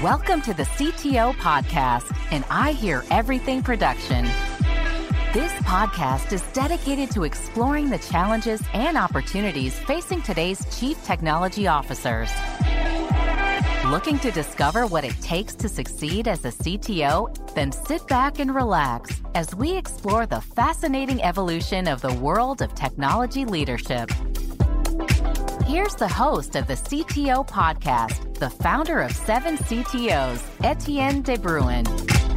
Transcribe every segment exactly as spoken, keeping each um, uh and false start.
Welcome to the C T O Podcast, and I Hear Everything production. This podcast is dedicated to exploring the challenges and opportunities facing today's chief technology officers. Looking to discover what it takes to succeed as a C T O? Then sit back and relax as we explore the fascinating evolution of the world of technology leadership. Here's the host of the C T O Podcast, the founder of Seven C T Os, Etienne de Bruin.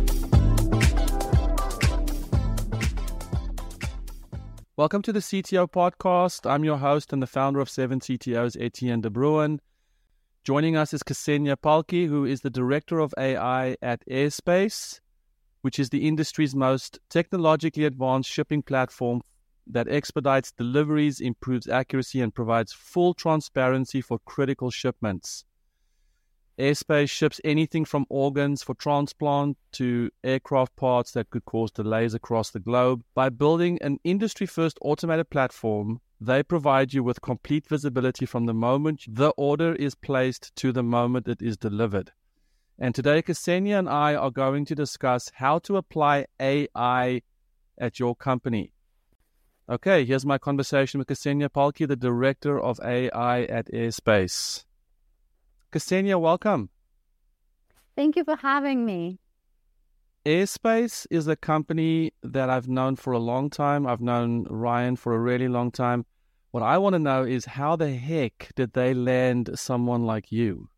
Welcome to the C T O Podcast. I'm your host and the founder of Seven C T Os, Etienne de Bruin. Joining us is Ksenia Palki, who is the Director of A I at Airspace, which is the industry's most technologically advanced shipping platform that expedites deliveries, improves accuracy, and provides full transparency for critical shipments. Airspace ships anything from organs for transplant to aircraft parts that could cause delays across the globe. By building an industry-first automated platform, they provide you with complete visibility from the moment the order is placed to the moment it is delivered. And today, Ksenia and I are going to discuss how to apply A I at your company. Okay, here's my conversation with Ksenia Palki, the Director of A I at Airspace. Ksenia, welcome. Thank you for having me. Airspace is a company that I've known for a long time. I've known Ryan for a really long time. What I want to know is how the heck did they land someone like you?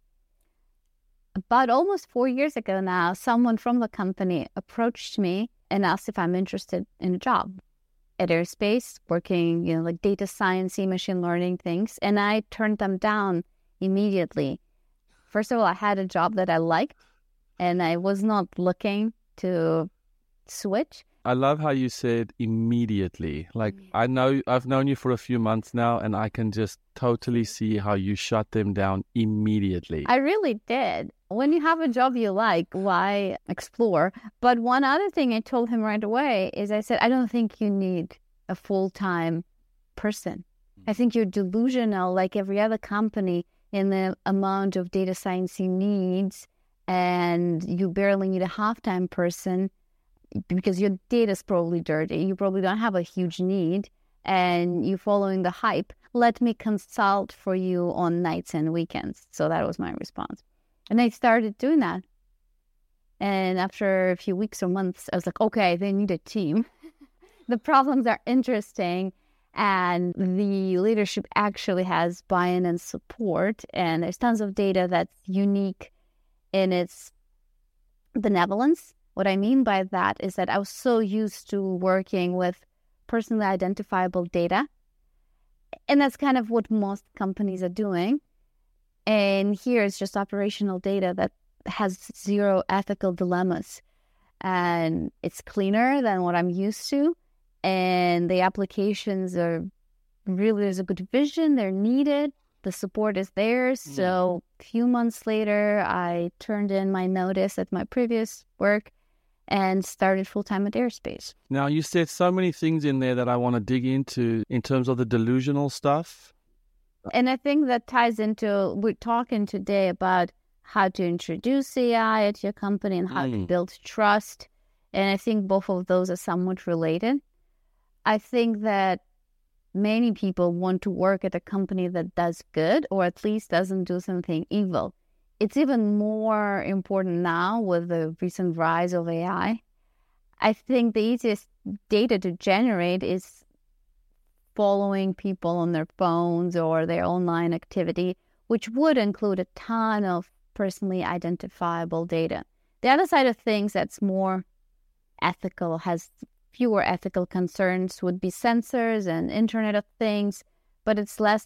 About almost four years ago now, someone from the company approached me and asked if I'm interested in a job at Airspace, working, you know, like data science, machine learning things. And I turned them down immediately. First of all, I had a job that I liked, and I was not looking to switch. I love how you said immediately. Like, I know I've known you for a few months now, and I can just totally see how you shut them down immediately. I really did. When you have a job you like, why explore? But one other thing I told him right away is I said, I don't think you need a full-time person. I think you're delusional like every other company in the amount of data science he needs, and you barely need a half-time person because your data is probably dirty. You probably don't have a huge need, and you're following the hype. Let me consult for you on nights and weekends. So that was my response. And I started doing that. And after a few weeks or months, I was like, okay, they need a team. The problems are interesting, and the leadership actually has buy-in and support. And there's tons of data that's unique in its benevolence. What I mean by that is that I was so used to working with personally identifiable data. And that's kind of what most companies are doing. And here it's just operational data that has zero ethical dilemmas. And it's cleaner than what I'm used to. And the applications are really, there's a good vision, they're needed. The support is there. So a few months later, I turned in my notice at my previous work and started full-time at Airspace. Now, you said so many things in there that I want to dig into in terms of the delusional stuff. And I think that ties into, we're talking today about how to introduce A I at your company and how mm. to build trust. And I think both of those are somewhat related. I think that many people want to work at a company that does good, or at least doesn't do something evil. It's even more important now with the recent rise of A I. I think the easiest data to generate is following people on their phones or their online activity, which would include a ton of personally identifiable data. The other side of things that's more ethical, has fewer ethical concerns, would be sensors and Internet of Things, but it's less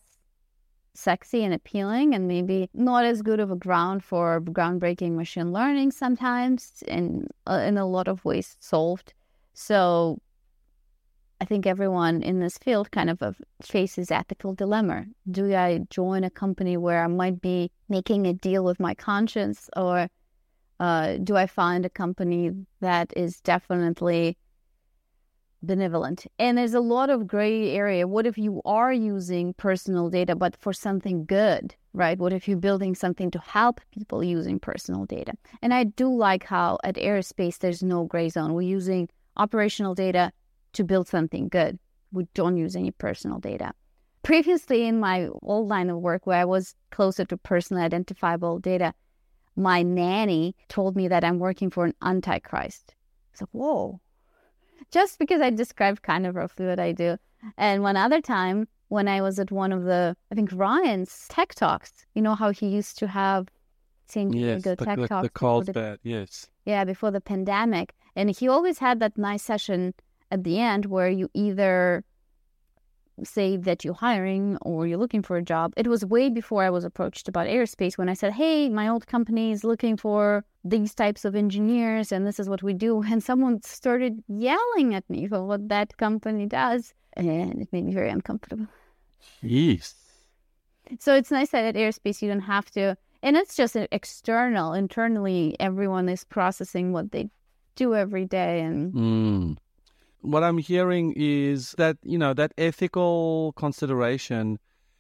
sexy and appealing, and maybe not as good of a ground for groundbreaking machine learning sometimes, and uh, in a lot of ways solved. So I think everyone in this field kind of uh, faces ethical dilemma. Do I join a company where I might be making a deal with my conscience, or uh, do I find a company that is definitely benevolent? And there's a lot of gray area. What if you are using personal data, but for something good? right? What if you're building something to help people using personal data? And I do like how at Aerospace, there's no gray zone. We're using operational data to build something good. We don't use any personal data. Previously, in my old line of work where I was closer to personally identifiable data, my nanny told me that I'm working for an antichrist. I was like, whoa. Just because I described kind of roughly what I do. And one other time, when I was at one of the, I think Ryan's tech talks, you know how he used to have San Diego yes, the, tech the, talks. the Carlsbad, yes. Yeah, before the pandemic. And he always had that nice session at the end where you either say that you're hiring or you're looking for a job. It was way before I was approached about Aerospace when I said, hey, my old company is looking for these types of engineers and this is what we do. And someone started yelling at me for what that company does. And it made me very uncomfortable. Yes. So it's nice that at Aerospace you don't have to, and it's just external. Internally, everyone is processing what they do every day. And Mm. What I'm hearing is that, you know, that ethical consideration.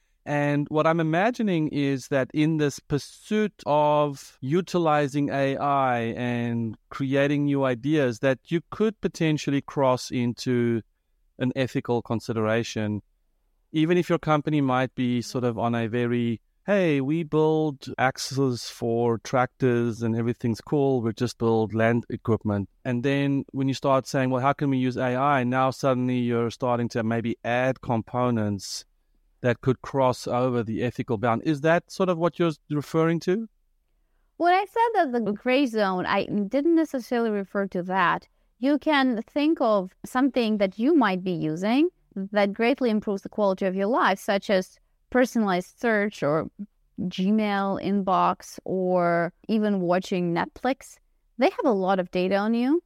And what I'm imagining is that in this pursuit of utilizing A I and creating new ideas, that you could potentially cross into an ethical consideration, even if your company might be sort of on a very, hey, we build axles for tractors and everything's cool, we just build land equipment. And then when you start saying, well, how can we use A I? Now suddenly you're starting to maybe add components that could cross over the ethical bound. Is that sort of what you're referring to? When I said that the gray zone, I didn't necessarily refer to that. You can think of something that you might be using that greatly improves the quality of your life, such as personalized search or Gmail inbox or even watching Netflix. They have a lot of data on you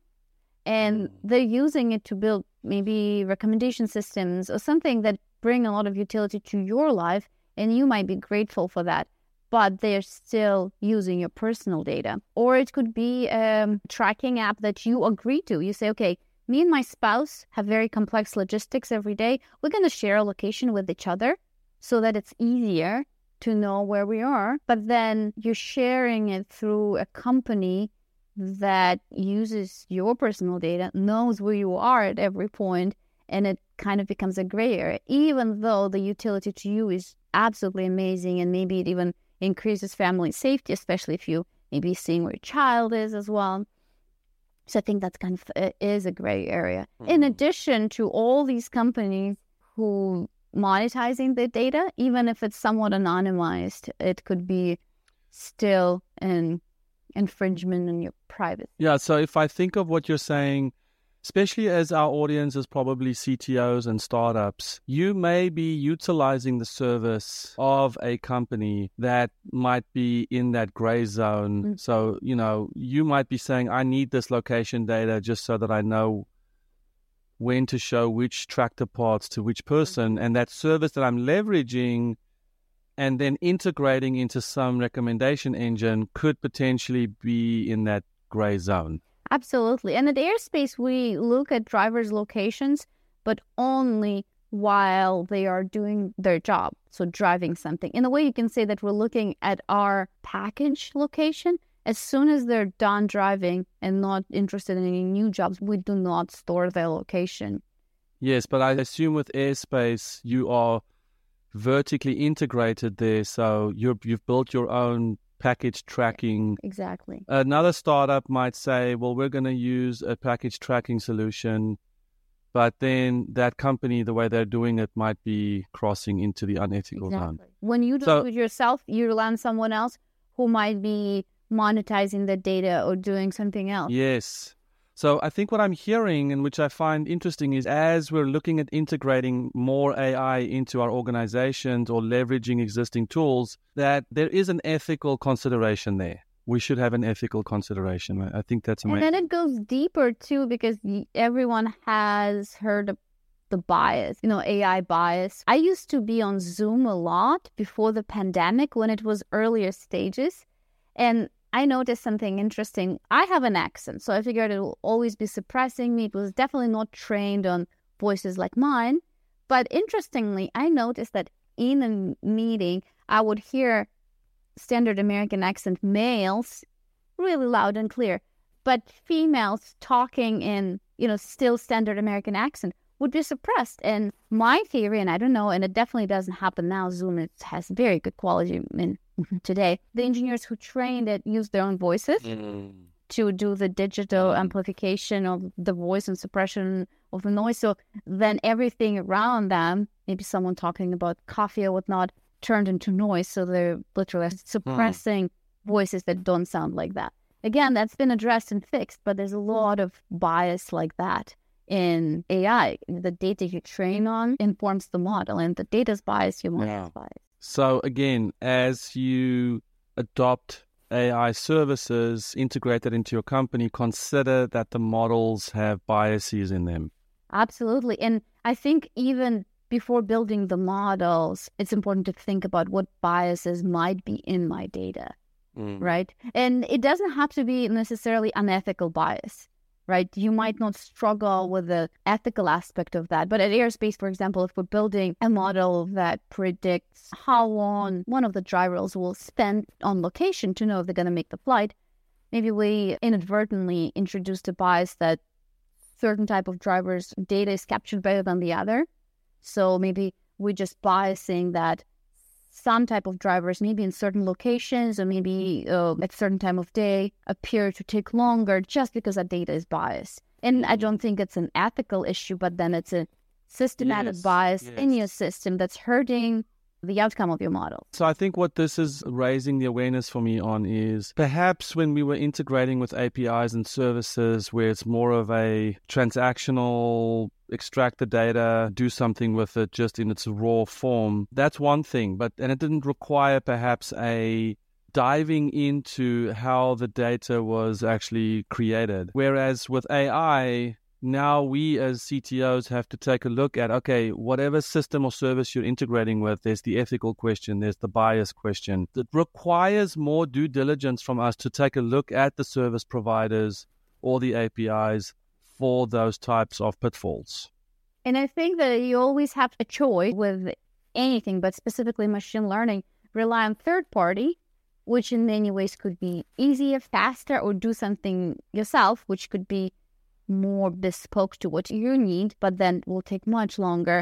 and they're using it to build maybe recommendation systems or something that bring a lot of utility to your life, and you might be grateful for that, but they're still using your personal data. Or it could be a tracking app that you agree to. You say, okay, me and my spouse have very complex logistics every day. We're going to share a location with each other so that it's easier to know where we are. But then you're sharing it through a company that uses your personal data, knows where you are at every point, and it kind of becomes a gray area, even though the utility to you is absolutely amazing, and maybe it even increases family safety, especially if you maybe seeing where your child is as well. So I think that's kind of uh, is a gray area. Mm-hmm. In addition to all these companies who monetizing the data, even if it's somewhat anonymized, it could be still an infringement on your privacy. Yeah, so if I think of what you're saying, especially as our audience is probably C T Os and startups, you may be utilizing the service of a company that might be in that gray zone. Mm-hmm. So, you know, you might be saying, I need this location data just so that I know when to show which tractor parts to which person. Mm-hmm. And that service that I'm leveraging and then integrating into some recommendation engine could potentially be in that gray zone. Absolutely. And at Aerospace, we look at drivers' locations, but only while they are doing their job, so driving something. In a way, you can say that we're looking at our package location. As soon as they're done driving and not interested in any new jobs, we do not store their location. Yes, but I assume with Airspace, you are vertically integrated there, so you're, you've built your own package tracking. Exactly. Another startup might say, well, we're going to use a package tracking solution, but then that company, the way they're doing it, might be crossing into the unethical exactly. zone. When you do so, it yourself, you rely on someone else who might be monetizing the data or doing something else. Yes. So I think what I'm hearing, and which I find interesting, is as we're looking at integrating more A I into our organizations or leveraging existing tools, that there is an ethical consideration there. We should have an ethical consideration. I think that's amazing. And then it goes deeper too, because everyone has heard of the bias, you know, A I bias. I used to be on Zoom a lot before the pandemic when it was earlier stages. And I noticed something interesting. I have an accent, so I figured it will always be suppressing me. It was definitely not trained on voices like mine. But interestingly, I noticed that in a meeting, I would hear standard American accent males really loud and clear, but females talking in, you know, still standard American accent would be suppressed. And my theory, and I don't know, and it definitely doesn't happen now, Zoom it has very good quality in today. The engineers who trained it use their own voices mm. to do the digital mm. amplification of the voice and suppression of the noise. So then everything around them, maybe someone talking about coffee or whatnot, turned into noise. So they're literally suppressing mm. voices that don't sound like that. Again, that's been addressed and fixed, but there's a lot of bias like that in A I. The data you train on informs the model, and the data's biased, your model's yeah. biased. So again, as you adopt A I services, integrate that into your company, consider that the models have biases in them. Absolutely. And I think even before building the models, it's important to think about what biases might be in my data, mm. right? And it doesn't have to be necessarily unethical bias, right? You might not struggle with the ethical aspect of that. But at Airspace, for example, if we're building a model that predicts how long one of the drivers will spend on location to know if they're going to make the flight, maybe we inadvertently introduced a bias that certain type of drivers' data is captured better than the other. So maybe we're just biasing that some type of drivers, maybe in certain locations or maybe uh, at certain time of day, appear to take longer just because that data is biased. And I don't think it's an ethical issue, but then it's a systematic yes, bias yes. in your system that's hurting the outcome of your model. So I think what this is raising the awareness for me on is perhaps when we were integrating with A P Is and services where it's more of a transactional, extract the data, do something with it just in its raw form, that's one thing. But and it didn't require perhaps a diving into how the data was actually created. Whereas with A I, now we as C T Os have to take a look at, okay, whatever system or service you're integrating with, there's the ethical question, there's the bias question. It requires more due diligence from us to take a look at the service providers or the A P Is for those types of pitfalls. And I think that you always have a choice with anything, but specifically machine learning, rely on third party, which in many ways could be easier, faster, or do something yourself, which could be more bespoke to what you need, but then will take much longer.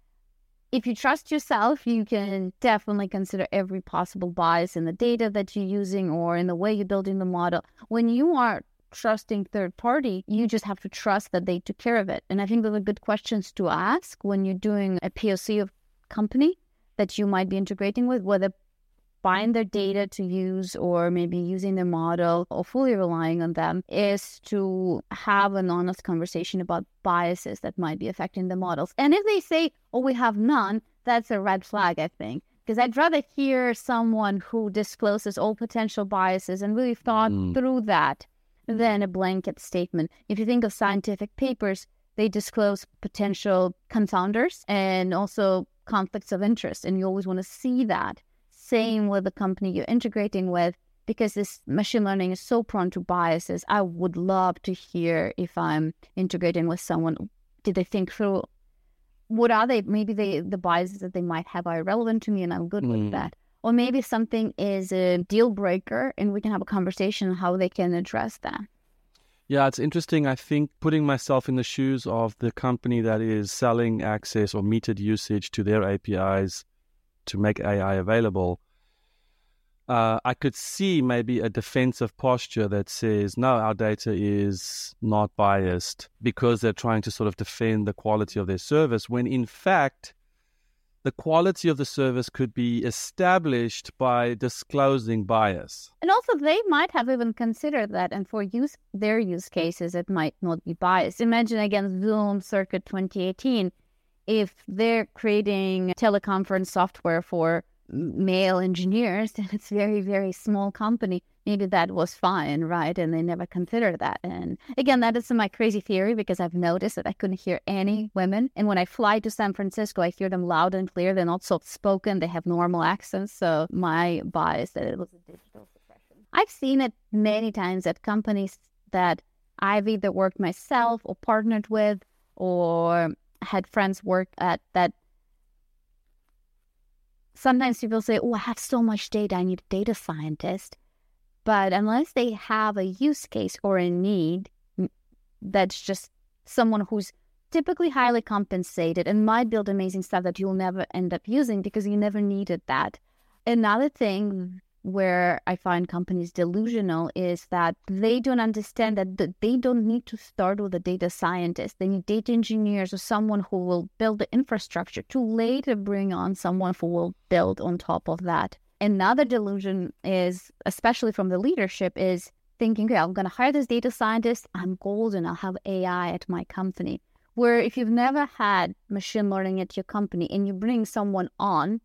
If you trust yourself, you can definitely consider every possible bias in the data that you're using or in the way you're building the model. When you are trusting third party, you just have to trust that they took care of it. And I think those are good questions to ask when you're doing a P O C of company that you might be integrating with, whether buying their data to use or maybe using their model or fully relying on them, is to have an honest conversation about biases that might be affecting the models. And if they say, oh, we have none, that's a red flag, I think. Because I'd rather hear someone who discloses all potential biases and really thought mm. through that than a blanket statement. If you think of scientific papers, they disclose potential confounders and also conflicts of interest, and you always want to see that. Same with the company you're integrating with, because this machine learning is so prone to biases. I would love to hear if I'm integrating with someone, did they think through what are they, maybe they, the biases that they might have are relevant to me and I'm good mm. with that. Or maybe something is a deal breaker and we can have a conversation on how they can address that. Yeah, it's interesting. I think putting myself in the shoes of the company that is selling access or metered usage to their A P Is to make A I available, uh, I could see maybe a defensive posture that says, no, our data is not biased, because they're trying to sort of defend the quality of their service, when in fact, the quality of the service could be established by disclosing bias. And also they might have even considered that, and for use their use cases, it might not be biased. Imagine again Zoom circa twenty eighteen. If they're creating teleconference software for male engineers, and it's a very, very small company, maybe that was fine, right? And they never considered that. And again, that is my crazy theory, because I've noticed that I couldn't hear any women. And when I fly to San Francisco, I hear them loud and clear. They're not soft-spoken. They have normal accents. So my bias that it was a digital suppression. I've seen it many times at companies that I've either worked myself or partnered with or had friends work at, that sometimes people say, oh, I have so much data, I need a data scientist. But unless they have a use case or a need, that's just someone who's typically highly compensated and might build amazing stuff that you'll never end up using because you never needed that. Another thing where I find companies delusional is that they don't understand that they don't need to start with a data scientist. They need data engineers or someone who will build the infrastructure to later bring on someone who will build on top of that. Another delusion is, especially from the leadership, is thinking, okay, I'm going to hire this data scientist. I'm golden. I'll have A I at my company. Where if you've never had machine learning at your company and you bring someone on,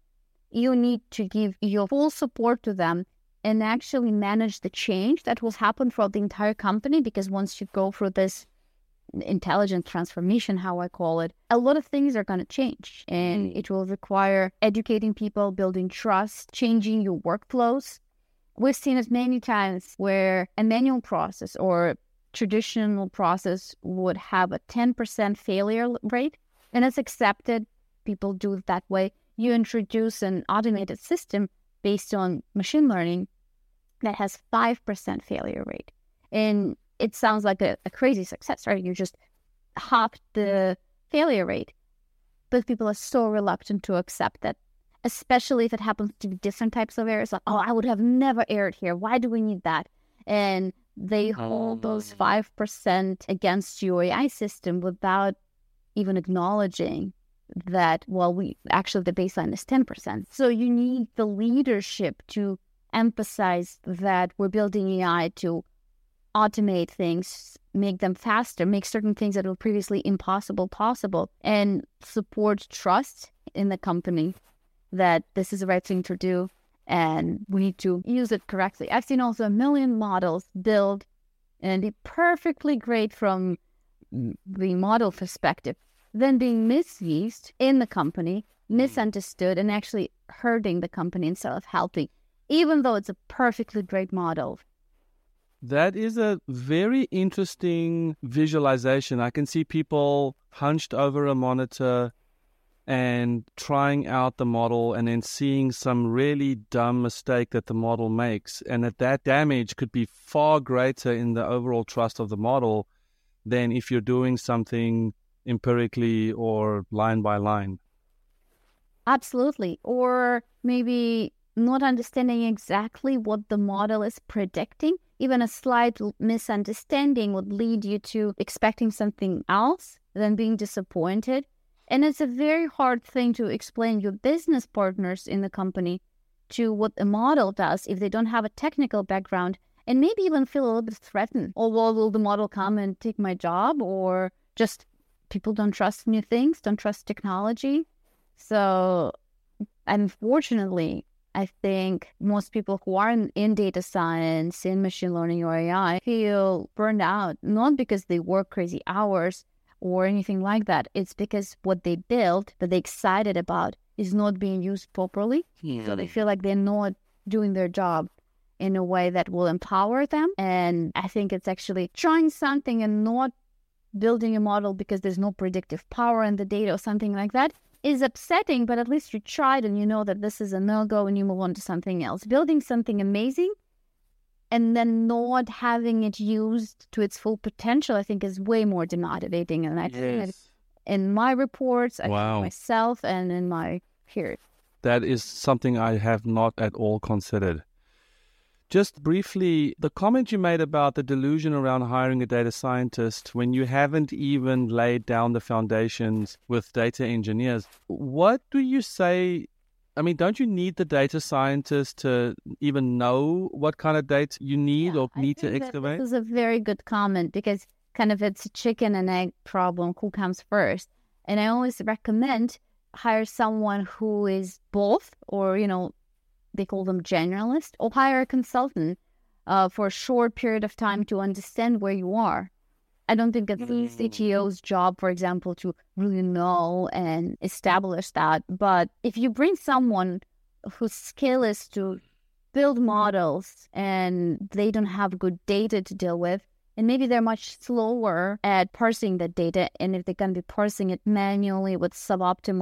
you need to give your full support to them and actually manage the change that will happen throughout the entire company. Because once you go through this intelligent transformation, how I call it, a lot of things are going to change, and it will require educating people, building trust, changing your workflows. We've seen it many times where a manual process or traditional process would have a ten percent failure rate, and it's accepted. People do it that way. You introduce an automated system based on machine learning that has five percent failure rate. And it sounds like a, a crazy success, right? You just halved the failure rate. But people are so reluctant to accept that, especially if it happens to be different types of errors. Like, oh, I would have never erred here. Why do we need that? And they hold those five percent against your A I system without even acknowledging that, well, we actually, the baseline is ten percent. So you need the leadership to emphasize that we're building A I to automate things, make them faster, make certain things that were previously impossible possible, and support trust in the company that this is the right thing to do and we need to use it correctly. I've seen also a million models build and be perfectly great from the model perspective, then being misused in the company, misunderstood, and actually hurting the company instead of helping, even though it's a perfectly great model. That is a very interesting visualization. I can see people hunched over a monitor and trying out the model and then seeing some really dumb mistake that the model makes, and that that damage could be far greater in the overall trust of the model than if you're doing something empirically or line by line. Absolutely. Or maybe not understanding exactly what the model is predicting. Even a slight misunderstanding would lead you to expecting something else, then being disappointed. And it's a very hard thing to explain your business partners in the company to what a model does if they don't have a technical background, and maybe even feel a little bit threatened. Or well, will the model come and take my job? Or just people don't trust new things, don't trust technology. So unfortunately, I think most people who are in, in data science, in machine learning or A I, feel burned out, not because they work crazy hours or anything like that. It's because what they build, that they're excited about, is not being used properly. Yeah. So they feel like they're not doing their job in a way that will empower them. And I think it's actually trying something and not building a model because there's no predictive power in the data or something like that is upsetting, but at least you tried and you know that this is a no-go and you move on to something else. Building something amazing and then not having it used to its full potential, I think, is way more demotivating. And I yes. think that in my reports, I wow. think myself and in my peers. That is something I have not at all considered. Just briefly, the comment you made about the delusion around hiring a data scientist when you haven't even laid down the foundations with data engineers. What do you say? I mean, don't you need the data scientist to even know what kind of data you need yeah, or need to excavate? This is a very good comment because kind of it's a chicken and egg problem. Who comes first? And I always recommend hire someone who is both, or, you know, they call them generalist, or hire a consultant uh, for a short period of time to understand where you are. I don't think it's the C T O's job, for example, to really know and establish that. But if you bring someone whose skill is to build models and they don't have good data to deal with, and maybe they're much slower at parsing the data, and if they're going to be parsing it manually with suboptimal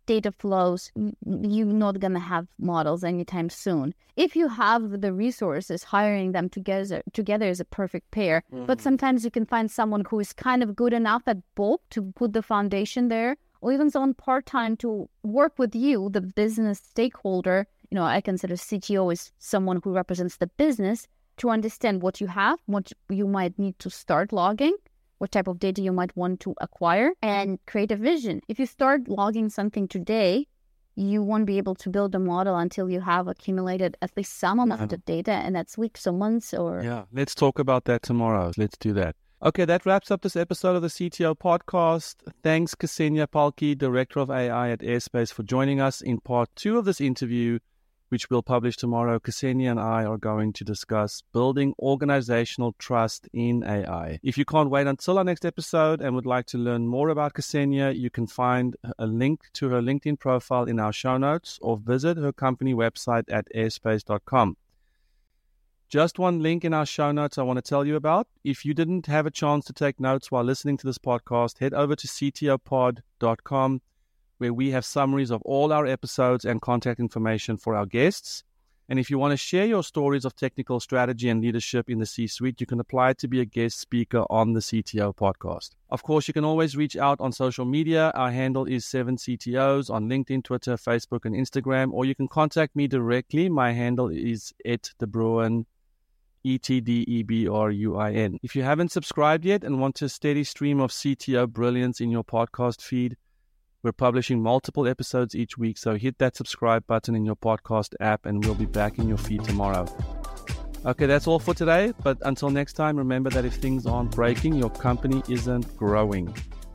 data flows, you're not going to have models anytime soon. If you have the resources, hiring them together together is a perfect pair. Mm-hmm. But sometimes you can find someone who is kind of good enough at both to put the foundation there, or even someone part-time to work with you, the business stakeholder. You know, I consider C T O is someone who represents the business, to understand what you have, what you might need to start logging, what type of data you might want to acquire, and create a vision. If you start logging something today, you won't be able to build a model until you have accumulated at least some amount of data, and that's weeks or months or... Yeah, let's talk about that tomorrow. Let's do that. Okay, that wraps up this episode of the C T O podcast. Thanks, Ksenia Palki, Director of A I at Airspace, for joining us in part two of this interview, which we'll publish tomorrow. Ksenia and I are going to discuss building organizational trust in A I. If you can't wait until our next episode and would like to learn more about Ksenia, you can find a link to her LinkedIn profile in our show notes or visit her company website at airspace dot com. Just one link in our show notes I want to tell you about. If you didn't have a chance to take notes while listening to this podcast, head over to c t o pod dot com, where we have summaries of all our episodes and contact information for our guests. And if you want to share your stories of technical strategy and leadership in the C-suite, you can apply to be a guest speaker on the C T O podcast. Of course, you can always reach out on social media. Our handle is seven C T Os on LinkedIn, Twitter, Facebook, and Instagram, or you can contact me directly. My handle is et de Bruin, E T D E B R U I N. If you haven't subscribed yet and want a steady stream of C T O brilliance in your podcast feed, we're publishing multiple episodes each week, so hit that subscribe button in your podcast app and we'll be back in your feed tomorrow. Okay, that's all for today, but until next time, remember that if things aren't breaking, your company isn't growing.